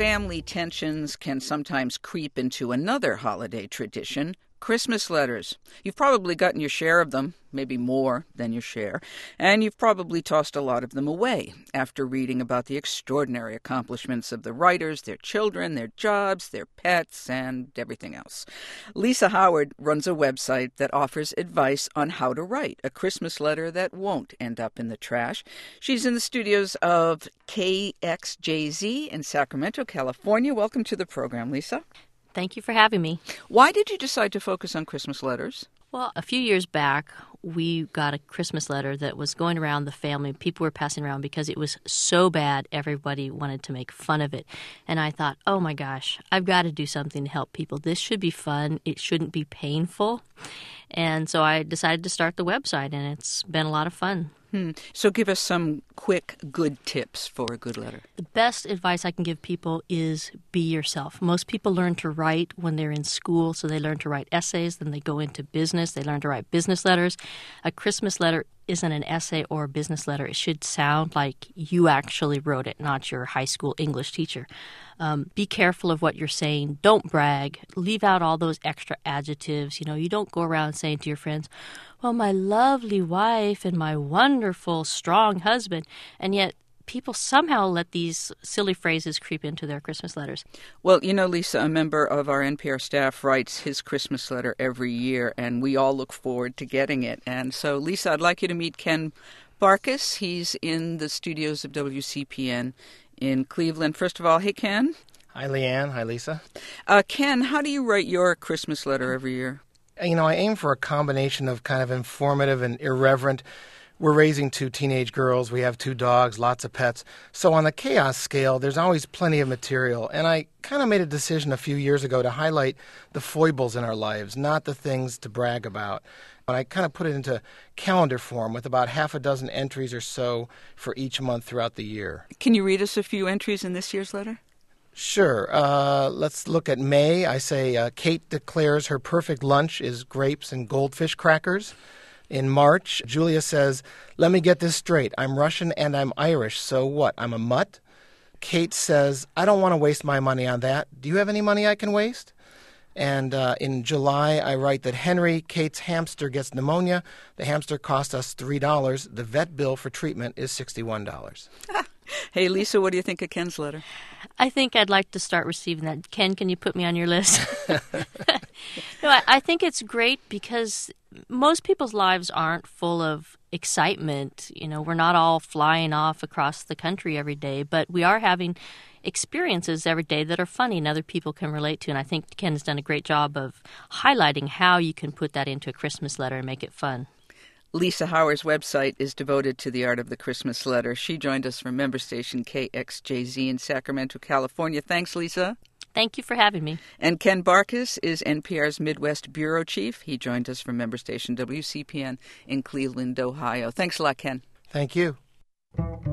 family tensions can sometimes creep into another holiday tradition, Christmas letters. You've probably gotten your share of them, maybe more than your share, and you've probably tossed a lot of them away after reading about the extraordinary accomplishments of the writers, their children, their jobs, their pets, and everything else. Lisa Howard runs a website that offers advice on how to write a Christmas letter that won't end up in the trash. She's in the studios of KXJZ in Sacramento, California. Welcome to the program, Lisa. Thank you for having me. Why did you decide to focus on Christmas letters? Well, a few years back, we got a Christmas letter that was going around the family. People were passing around because it was so bad, everybody wanted to make fun of it. And I thought, oh my gosh, I've got to do something to help people. This should be fun. It shouldn't be painful. And so I decided to start the website, and it's been a lot of fun. So give us some quick, good tips for a good letter. The best advice I can give people is be yourself. Most people learn to write when they're in school, so they learn to write essays, then they go into business, they learn to write business letters. A Christmas letter isn't an essay or a business letter. It should sound like you actually wrote it, not your high school English teacher. Be careful of what you're saying. Don't brag. Leave out all those extra adjectives. You don't go around saying to your friends, well, my lovely wife and my wonderful, strong husband. And yet people somehow let these silly phrases creep into their Christmas letters. Well, Lisa, a member of our NPR staff writes his Christmas letter every year, and we all look forward to getting it. And so, Lisa, I'd like you to meet Ken Barkus. He's in the studios of WCPN in Cleveland. First of all, hey, Ken. Hi, Leanne. Hi, Lisa. Ken, how do you write your Christmas letter every year? I aim for a combination of kind of informative and irreverent. We're raising 2 teenage girls. We have 2 dogs, lots of pets. So on the chaos scale, there's always plenty of material. And I kind of made a decision a few years ago to highlight the foibles in our lives, not the things to brag about. And I kind of put it into calendar form with about half a dozen entries or so for each month throughout the year. Can you read us a few entries in this year's letter? Sure. Let's look at May. I say Kate declares her perfect lunch is grapes and goldfish crackers. In March, Julia says, let me get this straight. I'm Russian and I'm Irish, so what? I'm a mutt? Kate says, I don't want to waste my money on that. Do you have any money I can waste? And in July, I write that Henry, Kate's hamster, gets pneumonia. The hamster cost us $3. The vet bill for treatment is $61. Hey, Lisa, what do you think of Ken's letter? I think I'd like to start receiving that. Ken, can you put me on your list? No, I think it's great because most people's lives aren't full of excitement. We're not all flying off across the country every day, but we are having experiences every day that are funny and other people can relate to. And I think Ken has done a great job of highlighting how you can put that into a Christmas letter and make it fun. Lisa Howard's website is devoted to the art of the Christmas letter. She joined us from member station KXJZ in Sacramento, California. Thanks, Lisa. Thank you for having me. And Ken Barkus is NPR's Midwest Bureau Chief. He joined us from member station WCPN in Cleveland, Ohio. Thanks a lot, Ken. Thank you.